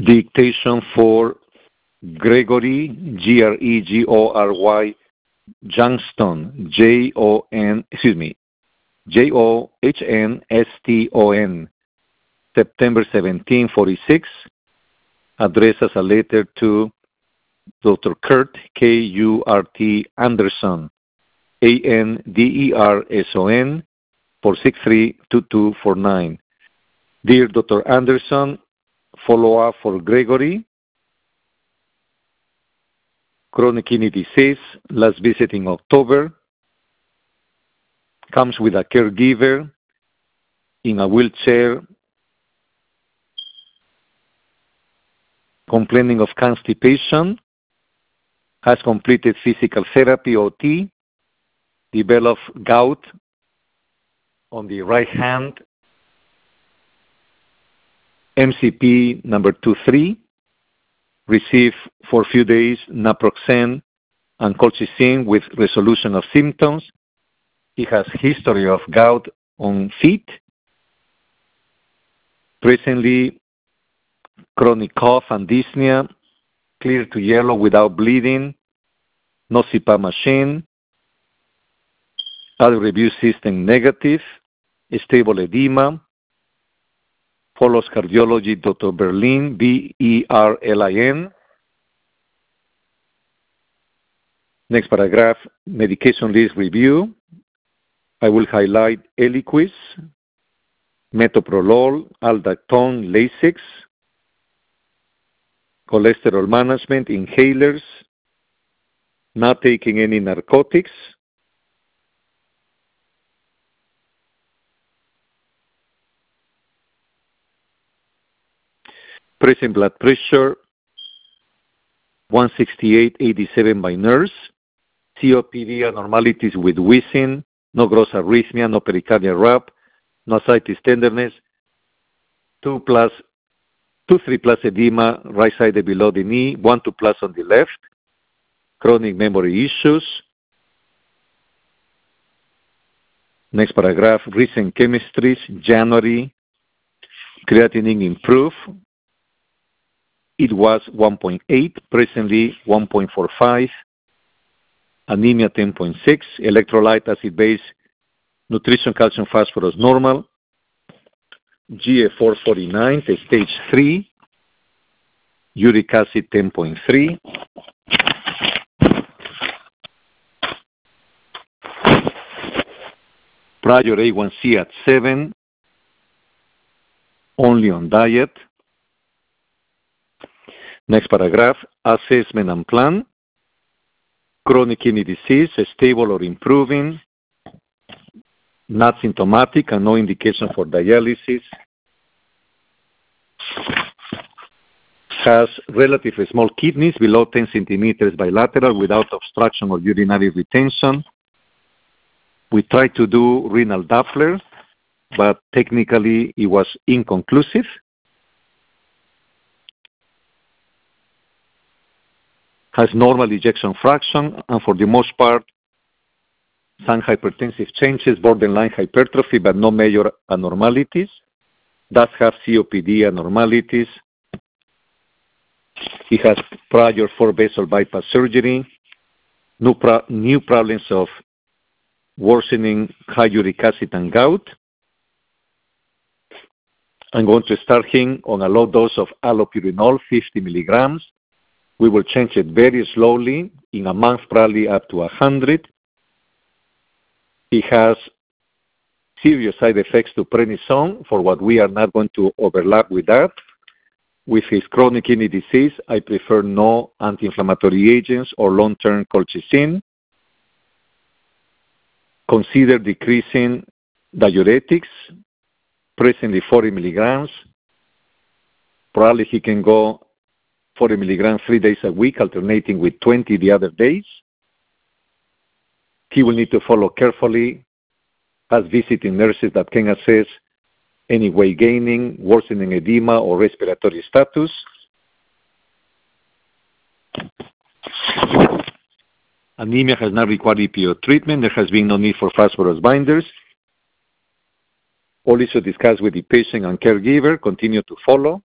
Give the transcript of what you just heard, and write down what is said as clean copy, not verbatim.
Dictation for Gregory, Gregory Johnston, Johnston, September 1746, addressed as a letter to Dr. Kurt, Kurt Anderson, Anderson, 463-2249. Dear Dr. Anderson, follow-up for Gregory. Chronic kidney disease, last visit in October. Comes with a caregiver in a wheelchair, complaining of constipation, has completed physical therapy, OT, developed gout on the right hand, MCP number 23, received for a few days naproxen and colchicine with resolution of symptoms. He has history of gout on feet. Presently, chronic cough and dyspnea, clear to yellow without bleeding, no CPAP machine, other review system negative, stable edema, follows cardiology, Dr. Berlin, Berlin. Next paragraph, medication list review. I will highlight Eliquis, metoprolol, aldactone, Lasix, cholesterol management, inhalers, not taking any narcotics, present blood pressure 168/87 by nurse, COPD abnormalities with wheezing, no gross arrhythmia, no pericardial rap, no ascites tenderness, 2-3+ edema, right side below the knee, 1-2+ on the left, chronic memory issues. Next paragraph, recent chemistries, January, creatinine improved. It was 1.8, presently 1.45, anemia 10.6, electrolyte acid-base, nutrition, calcium, phosphorus normal, GFR 49, stage 3, uric acid 10.3, prior A1C at 7, only on diet. Next paragraph, assessment and plan. Chronic kidney disease, stable or improving, not symptomatic and no indication for dialysis. Has relatively small kidneys, below 10 centimeters bilateral, without obstruction or urinary retention. We tried to do renal Doppler, but technically it was inconclusive. Has normal ejection fraction, and for the most part, some hypertensive changes, borderline hypertrophy, but no major abnormalities. Does have COPD abnormalities. He has prior 4-vessel bypass surgery, new problems of worsening high uric acid and gout. I'm going to start him on a low dose of allopurinol, 50 milligrams. We will change it very slowly, in a month probably up to 100. He has serious side effects to prednisone, for what we are not going to overlap with that. With his chronic kidney disease, I prefer no anti-inflammatory agents or long-term colchicine. Consider decreasing diuretics, presently 40 milligrams. Probably he can go 40 milligrams 3 days a week, alternating with 20 the other days. He will need to follow carefully, has visiting nurses that can assess any weight gaining, worsening edema, or respiratory status. Anemia has not required EPO treatment. There has been no need for phosphorus binders. All issues discussed with the patient and caregiver continue to follow.